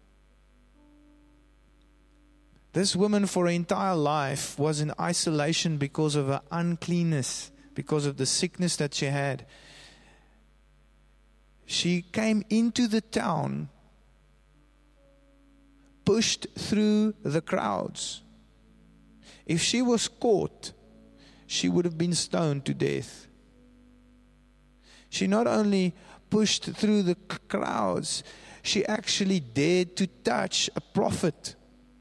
This woman for her entire life was in isolation because of her uncleanness, because of the sickness that she had. She came into the town, pushed through the crowds. If she was caught, she would have been stoned to death. She not only pushed through the crowds, she actually dared to touch a prophet.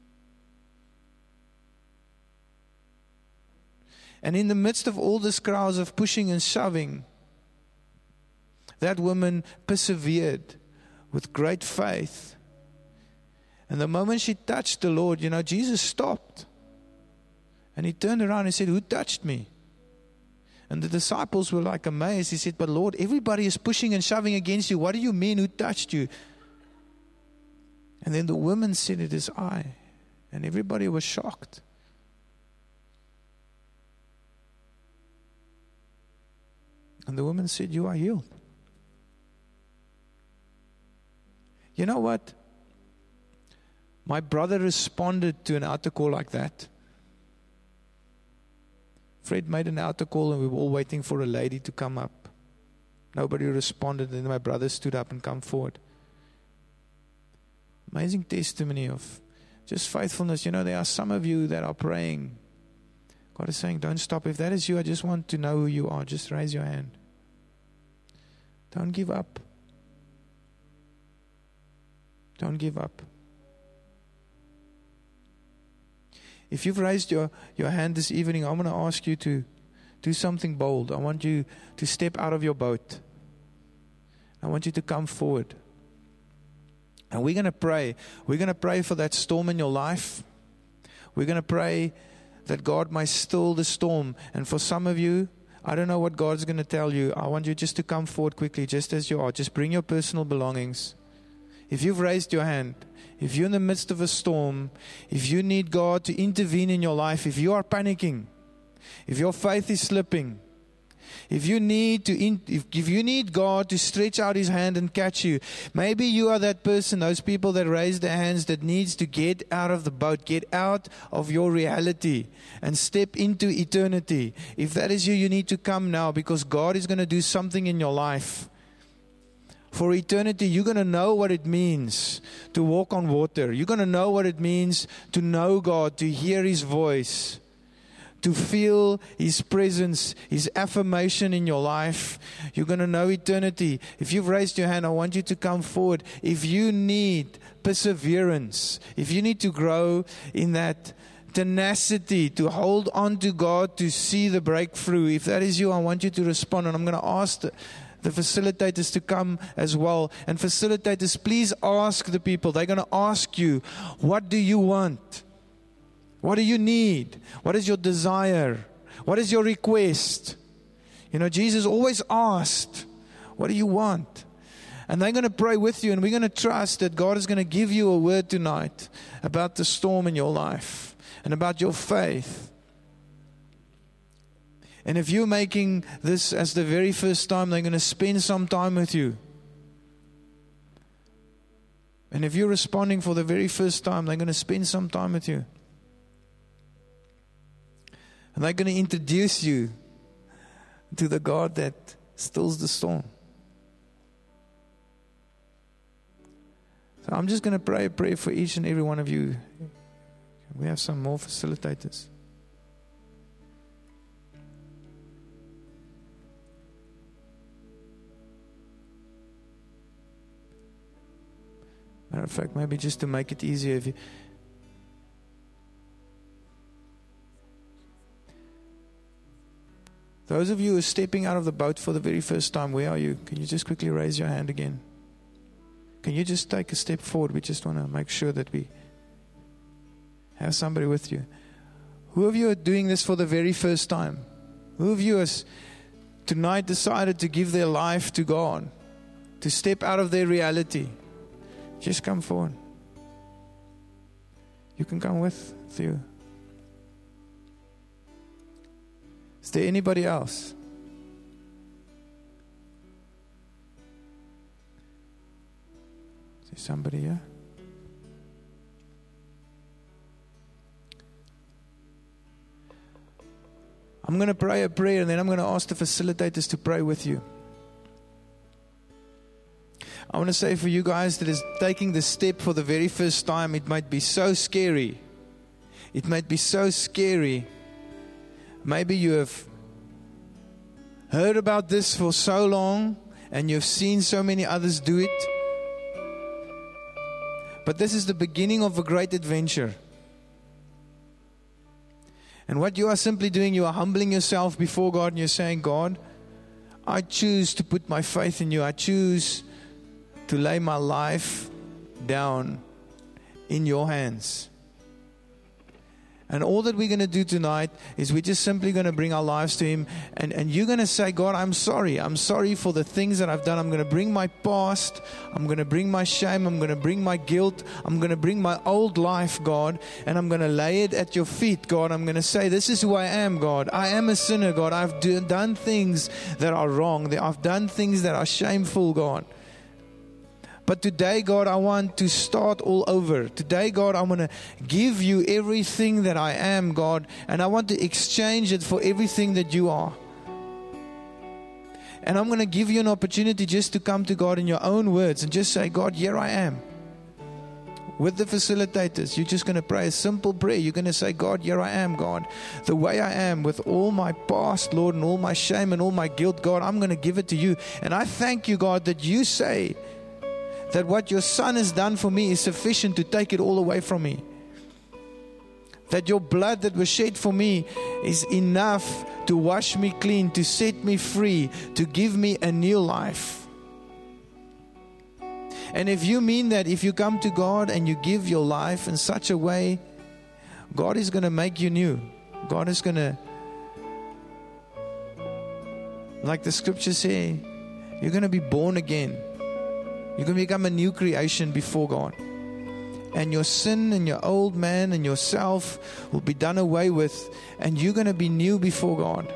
And in the midst of all this crowds of pushing and shoving, that woman persevered with great faith. And the moment she touched the Lord, Jesus stopped. And he turned around and said, "Who touched me?" And the disciples were like amazed. He said, "But Lord, everybody is pushing and shoving against you. What do you mean, who touched you?" And then the woman said, "It is I." And everybody was shocked. And the woman said, "You are healed." You know what? My brother responded to an altar call like that. Fred made an altar call and we were all waiting for a lady to come up. Nobody responded, and my brother stood up and come forward. Amazing testimony of just faithfulness. There are some of you that are praying. God is saying, don't stop. If that is you, I just want to know who you are. Just raise your hand. Don't give up. Don't give up. If you've raised your hand this evening, I'm going to ask you to do something bold. I want you to step out of your boat. I want you to come forward. And we're going to pray. We're going to pray for that storm in your life. We're going to pray that God might still the storm. And for some of you, I don't know what God's going to tell you. I want you just to come forward quickly, just as you are. Just bring your personal belongings. If you've raised your hand, if you're in the midst of a storm, if you need God to intervene in your life, if you are panicking, if your faith is slipping, if you need God to stretch out His hand and catch you, maybe you are that person, those people that raise their hands, that needs to get out of the boat, get out of your reality and step into eternity. If that is you, you need to come now, because God is going to do something in your life. For eternity, you're going to know what it means to walk on water. You're going to know what it means to know God, to hear His voice, to feel His presence, His affirmation in your life. You're going to know eternity. If you've raised your hand, I want you to come forward. If you need perseverance, if you need to grow in that tenacity, to hold on to God, to see the breakthrough, if that is you, I want you to respond. And I'm going to ask the facilitators to come as well. And facilitators, please ask the people. They're going to ask you, what do you want? What do you need? What is your desire? What is your request? Jesus always asked, what do you want? And they're going to pray with you, and we're going to trust that God is going to give you a word tonight about the storm in your life and about your faith. And if you're making this as the very first time, they're going to spend some time with you. And if you're responding for the very first time, they're going to spend some time with you. And they're going to introduce you to the God that stills the storm. So I'm just going to pray a prayer for each and every one of you. We have some more facilitators. Matter of fact, maybe just to make it easier, if you those of you who are stepping out of the boat for the very first time, where are you? Can you just quickly raise your hand again? Can you just take a step forward? We just want to make sure that we have somebody with you. Who of you are doing this for the very first time? Who of you has tonight decided to give their life to God? to step out of their reality, just come forward. You can come with you. Is there anybody else? Is there somebody here? I'm going to pray a prayer and then I'm going to ask the facilitators to pray with you. I want to say for you guys that is taking the step for the very first time, it might be so scary. It might be so scary. Maybe you have heard about this for so long and you've seen so many others do it. But this is the beginning of a great adventure. And what you are simply doing, you are humbling yourself before God and you're saying, God, I choose to put my faith in you. I choose to lay my life down in your hands. And all that we're going to do tonight is we're just simply going to bring our lives to Him. And you're going to say, God, I'm sorry. I'm sorry for the things that I've done. I'm going to bring my past. I'm going to bring my shame. I'm going to bring my guilt. I'm going to bring my old life, God. And I'm going to lay it at your feet, God. I'm going to say, this is who I am, God. I am a sinner, God. I've done things that are wrong. I've done things that are shameful, God. But today, God, I want to start all over. Today, God, I want to give you everything that I am, God. And I want to exchange it for everything that you are. And I'm going to give you an opportunity just to come to God in your own words and just say, God, here I am. With the facilitators, you're just going to pray a simple prayer. You're going to say, God, here I am, God. The way I am with all my past, Lord, and all my shame and all my guilt, God, I'm going to give it to you. And I thank you, God, that you say that what your Son has done for me is sufficient to take it all away from me. That your blood that was shed for me is enough to wash me clean, to set me free, to give me a new life. And if you mean that, if you come to God and you give your life in such a way, God is going to make you new. God is going to, like the scriptures say, you're going to be born again. You're going to become a new creation before God. And your sin and your old man and yourself will be done away with. And you're going to be new before God.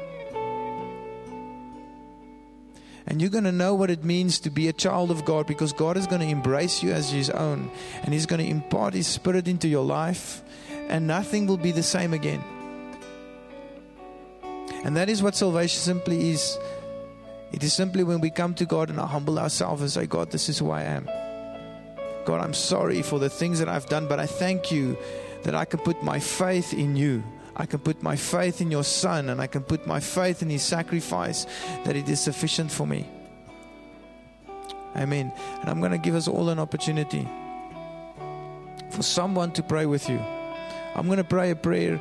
And you're going to know what it means to be a child of God, because God is going to embrace you as His own. And He's going to impart His Spirit into your life. And nothing will be the same again. And that is what salvation simply is. It is simply when we come to God and humble ourselves and say, God, this is who I am. God, I'm sorry for the things that I've done, but I thank you that I can put my faith in you. I can put my faith in your Son, and I can put my faith in His sacrifice, that it is sufficient for me. Amen. And I'm going to give us all an opportunity for someone to pray with you. I'm going to pray a prayer.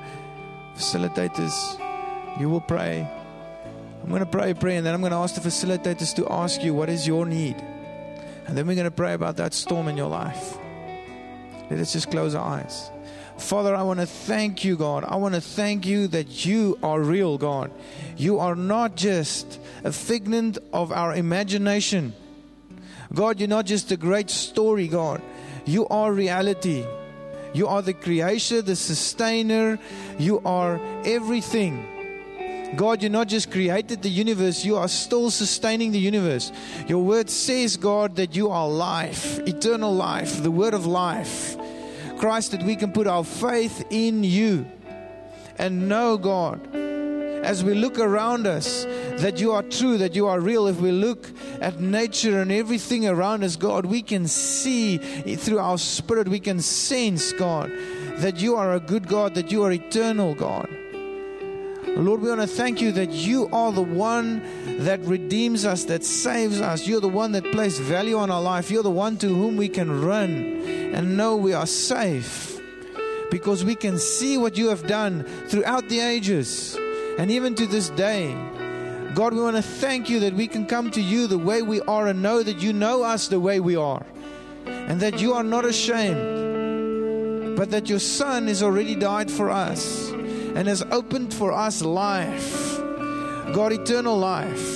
Facilitators, you will pray. I'm going to pray a prayer, and then I'm going to ask the facilitators to ask you, what is your need? And then we're going to pray about that storm in your life. Let us just close our eyes. Father, I want to thank you, God. I want to thank you that you are real, God. You are not just a figment of our imagination. God, you're not just a great story, God. You are reality. You are the creator, the sustainer. You are everything. God, you not just created the universe, you are still sustaining the universe. Your word says, God, that you are life, eternal life, the word of life. Christ, that we can put our faith in you and know, God, as we look around us, that you are true, that you are real. If we look at nature and everything around us, God, we can see through our spirit, we can sense, God, that you are a good God, that you are eternal, God. Lord, we want to thank you that you are the one that redeems us, that saves us. You're the one that places value on our life. You're the one to whom we can run and know we are safe, because we can see what you have done throughout the ages and even to this day. God, we want to thank you that we can come to you the way we are and know that you know us the way we are, and that you are not ashamed, but that your Son has already died for us and has opened for us life, God, eternal life.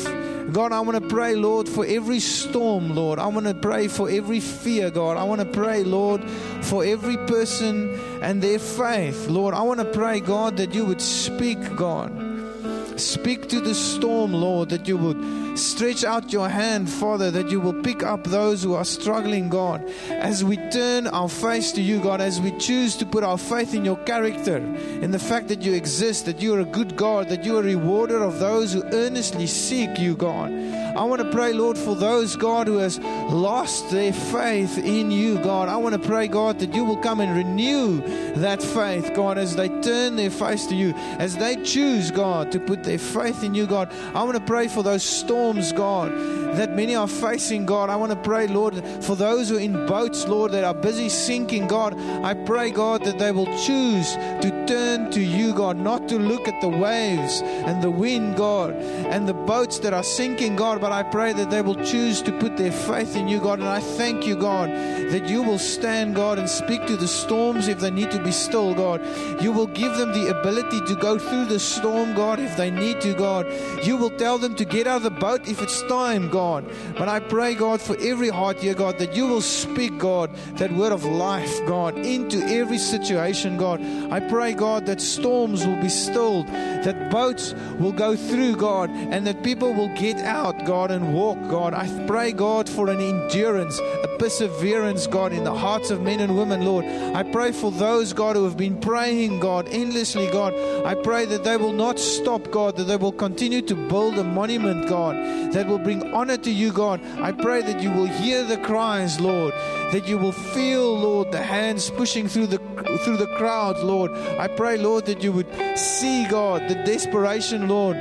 God, I want to pray, Lord, for every storm, Lord. I want to pray for every fear, God. I want to pray, Lord, for every person and their faith. Lord, I want to pray, God, that you would speak, God. Speak to the storm, Lord, that you would stretch out your hand, Father, that you will pick up those who are struggling, God. As we turn our face to you, God, as we choose to put our faith in your character, in the fact that you exist, that you are a good God, that you are a rewarder of those who earnestly seek you, God. I want to pray, Lord, for those, God, who has lost their faith in you, God. I want to pray, God, that you will come and renew that faith, God, as they turn their face to you, as they choose, God, to put their faith in you, God. I want to pray for those storms, God, that many are facing, God. I want to pray, Lord, for those who are in boats, Lord, that are busy sinking, God. I pray, God, that they will choose to turn to you, God, not to look at the waves and the wind, God, and the boats that are sinking, God, but I pray that they will choose to put their faith in you, God. And I thank you, God, that you will stand, God, and speak to the storms if they need to be still, God. You will give them the ability to go through the storm, God, if they need to, God. You will tell them to get out of the boat if it's time, God. But I pray, God, for every heart here, God, that you will speak, God, that word of life, God, into every situation, God. I pray, God, that storms will be stilled, that boats will go through, God, and that people will get out, God, and walk, God. I pray, God, for an endurance, a perseverance, God, in the hearts of men and women, Lord. I pray for those, God, who have been praying, God, endlessly, God. I pray that they will not stop, God, that they will continue to build a monument, God, that will bring honor to you, God. I pray that you will hear the cries, Lord, that you will feel, Lord, the hands pushing through the crowd, Lord. I pray, Lord, that you would see, God, the desperation, Lord,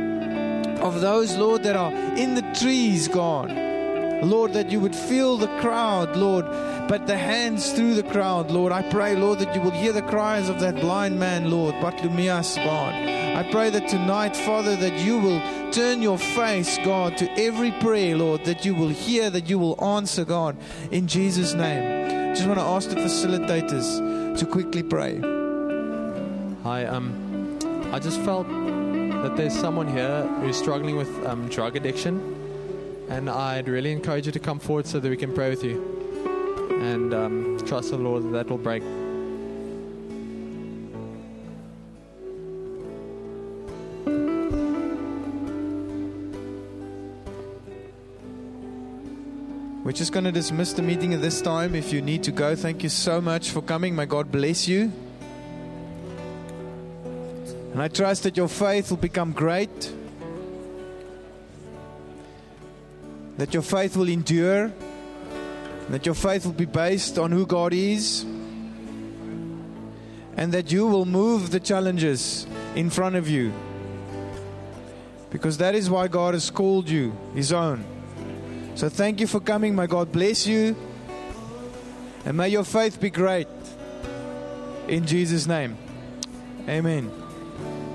of those, Lord, that are in the trees, God. Lord, that you would feel the crowd, Lord, but the hands through the crowd, Lord. I pray, Lord, that you will hear the cries of that blind man, Lord, Bartimaeus, God. I pray that tonight, Father, that you will turn your face, God, to every prayer, Lord, that you will hear, that you will answer, God, in Jesus' name. Just want to ask the facilitators to quickly pray. Hi, I just felt that there's someone here who's struggling with drug addiction, and I'd really encourage you to come forward so that we can pray with you and trust the Lord that will break. We're just going to dismiss the meeting at this time. If you need to go, thank you so much for coming. May God bless you. And I trust that your faith will become great, that your faith will endure, that your faith will be based on who God is, and that you will move the challenges in front of you, because that is why God has called you His own. So thank you for coming. May God bless you, and may your faith be great. In Jesus' name, amen.